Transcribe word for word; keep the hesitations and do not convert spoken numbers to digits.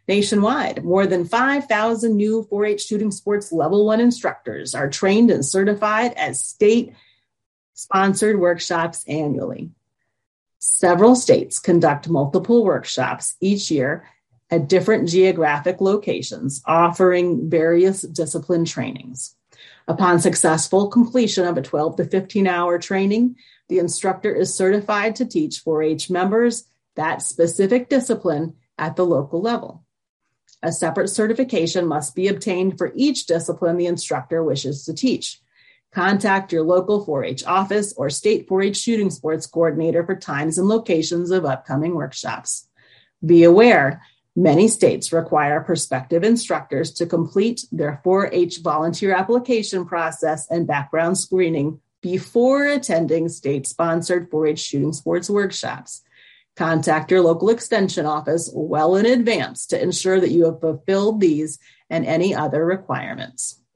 Nationwide, more than five thousand new four H shooting sports level one instructors are trained and certified as state-sponsored workshops annually. Several states conduct multiple workshops each year at different geographic locations, offering various discipline trainings. Upon successful completion of a twelve to fifteen hour training, the instructor is certified to teach four H members that specific discipline at the local level. A separate certification must be obtained for each discipline the instructor wishes to teach. Contact your local four H office or state four H shooting sports coordinator for times and locations of upcoming workshops. Be aware, many states require prospective instructors to complete their four H volunteer application process and background screening before attending state-sponsored four H shooting sports workshops. Contact your local extension office well in advance to ensure that you have fulfilled these and any other requirements.